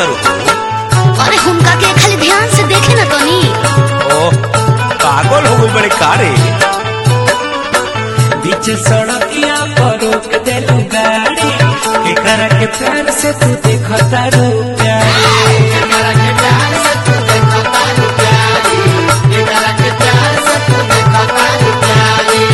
कहतर हो? अरे हुनका के खाली ध्यान से देखे ना तनी। ओह पागल हो गई बड़े कारे। बीच सड़किया पर रोक देलू गाड़ी, एकरा के प्यार से तू देखता रू प्यारी, एकरा के प्यार से तू देखता रू प्यारी, एकरा के प्यार से तू देखता रू प्यारी।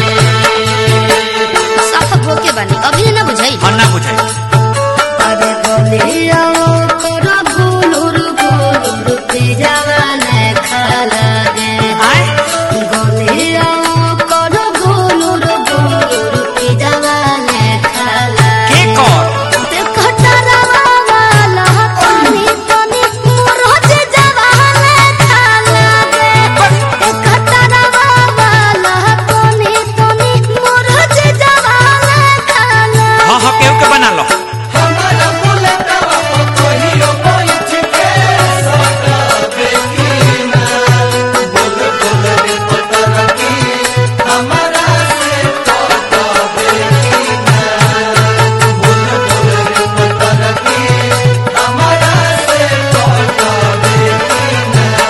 साफ भोके बानी अभी ना बुझाई। हाँ ना बुझाई। अरे बोलिया करो गुलुर गुलुर पिजावा ने खाला गे। गोलिया करो गुलुर गुलुर पिजावा ने खाला के कर ते खटरा वाला तनी तनी रोज जवाने खाला गे। ते खटरा वाला तनी तनी रोज जवाने खाला। हाँ हाँ केहू के बना लो। हमारा बुलेटवा पर कहियो बैठ के सटावे की ना, बोल बोल रे पतर की हमारा से सटावे की ना, बोल बोल रे पतर की हमारा से सटावे की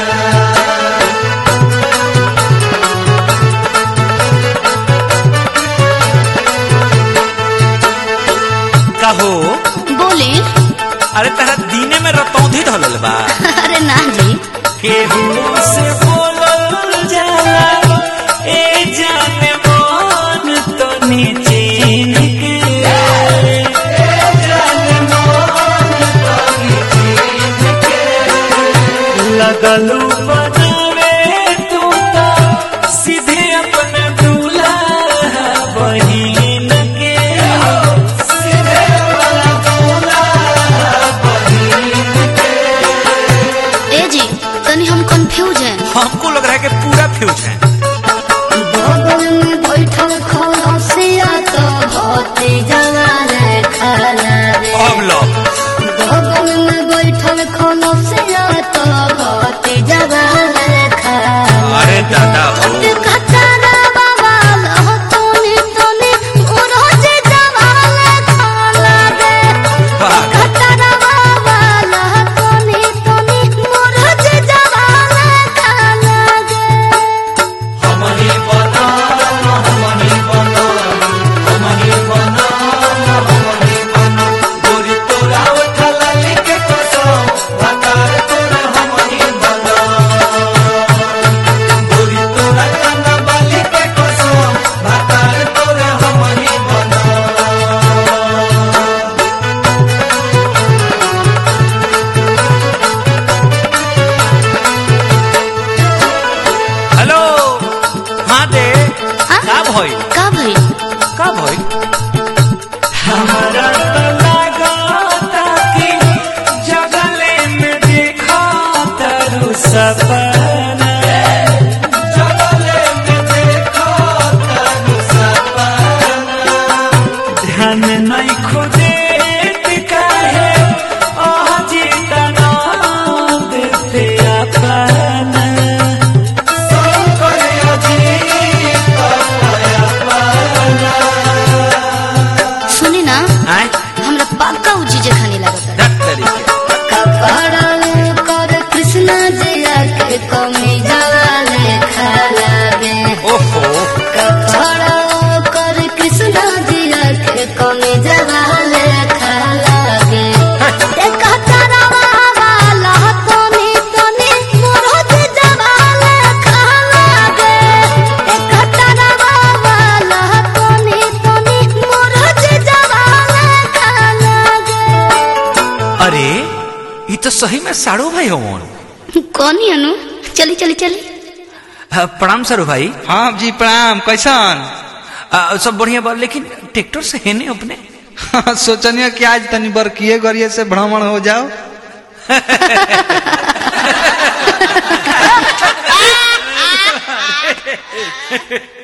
कहो बोली। अरे तेरा दीने में रतौंधी धलल बा। अरे ना जी केहू से बोलल जाला ए जाने मन तो चीन के, ए जाने मन तो चीन के, लगलू बनावे तू तो सीधे अपना दूल्हा बहिन के, सीधे अपना दूल्हा बहिन के। ए जी तनी हम कंफ्यूज हैं। हमको लग रहा है कि पूरा फ्यूज है। बगल में बैठल खलसिया तो होते जवाने खाला रे। अब लो बगल में बैठल खलसिया तो होते जवाने खाला। अरे दादा हो ते खतरा वाला तनी तनी रोज जवाने खाला रे। वाह। खतरा वाला तनी तनी रोज जवाने खाला रे। हमनी बना हमनी बना हमनी बना हमनी बना, गोरी तोरा उठला लेके कसम भकार तोरा हमनी बना, गोरी तोरा काना बाली के कसम भकार तोरा हमनी बना। हेलो हाँ दे हाँ? का भई का भई? का भई हमारा तो लागता कि जगले में देखा तारू सपना, जगले में देखा तारू सपना, ध्यान नहीं खुदे काहे अजीता ना देते अपना, सब करे अजीत अपना। सुनी ना आए हमरा पक्का उ चीज खाने लागत। धत तरीके कपड़ा कर कृष्ण जिया के कमी जवाने खाला गे। ओहो कपड़ा कर कृष्ण जिया के कमी जवाने खाला गे। ते खतरा वाला तनी तनी रोज जवाने खाला गे। ते खतरा वाला तनी तनी रोज जवाने खाला गे। अरे ये तो सही में साड़ू भाई हो। कौन ही अनु? चली चली चली। प्रणाम सरू भाई। हाँ जी प्रणाम। कैसन? सब बढ़िया बा लेकिन ट्रैक्टर से है नहीं अपने। सोचनिया कि आज तनी बरकिए गरिए से भ्रमण हो जाओ।